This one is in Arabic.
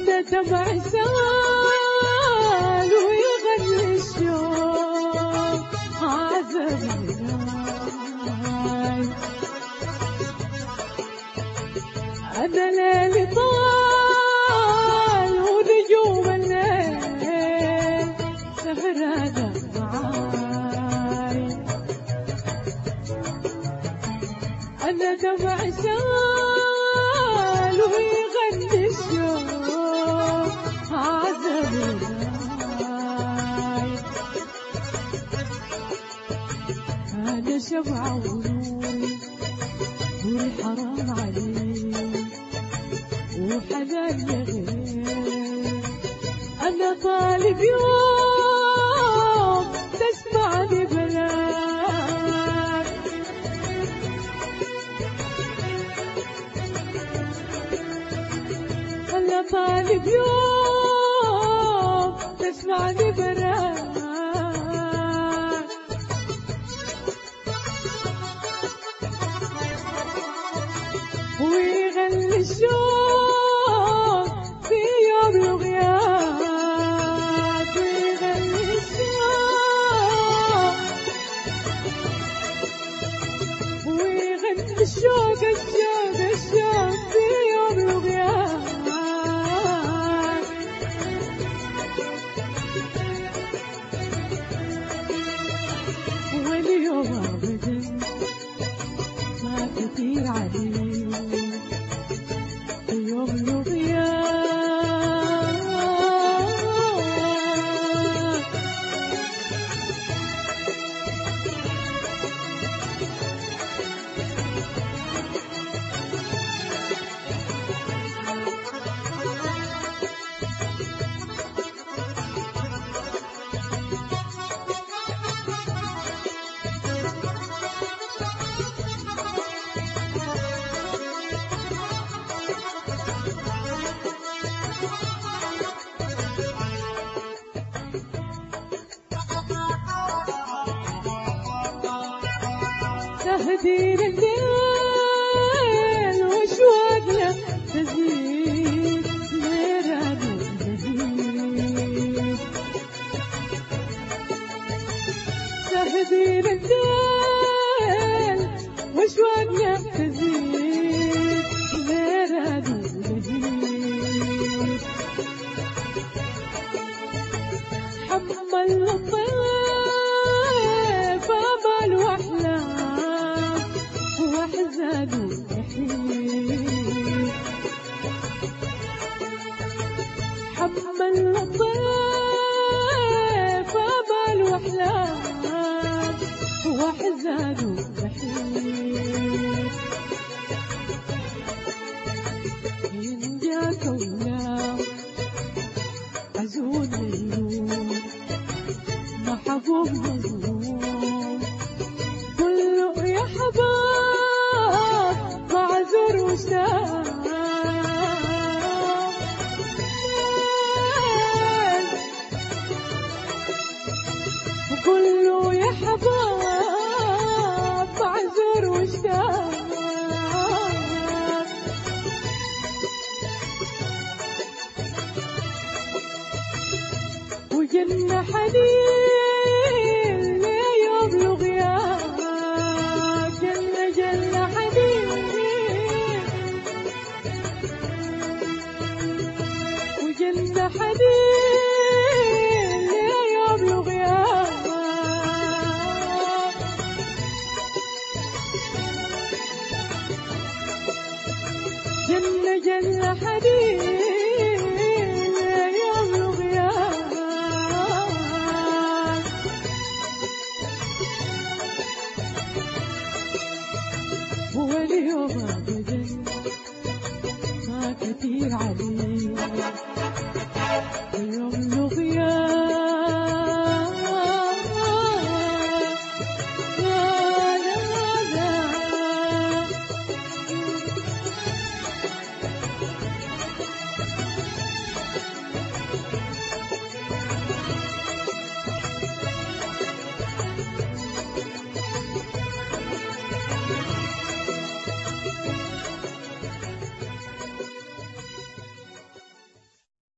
تبع سال ويغني الشوق عذب الناي. أنا ليلي طال ونجوم الليل سهرانة معاي. أنا تبع سال ويغني الشوق عذب الناي. أنا شبعة ونوري والحرام عليك وحنان لغير. أنا طالب يوم تسمعني بلاك. أنا طالب يوم تسمعني بلاك. ويغني الشوق في يوم الغياب. ويغني الشوق ويغني الشوق الشوق الشوق في يوم الغياب. واليوم أبدا ما كتير عليه يوم الغياب. تهدير الليل وشوقنا تزيد نيران الجديد. تهدير الليل وشوقنا تزيد نيران الجديد. حمل الطيف امل واحلام وأحزان وحيد. حمل الطيف امل واحلام وأحزان وحيد. إن جاك ولام عزون ليلون محبوب مظلوم كله يا حباب معذور وشتاق. وكله يا حباب معذور وشتاق. وجنة حنين ليوم الغياب. جنة جنة حنين وجنة حنين ليوم الغياب. جنة جنة حنين ليوم الغياب. واليوم أبدا ما كتير عليه يوم الغياب.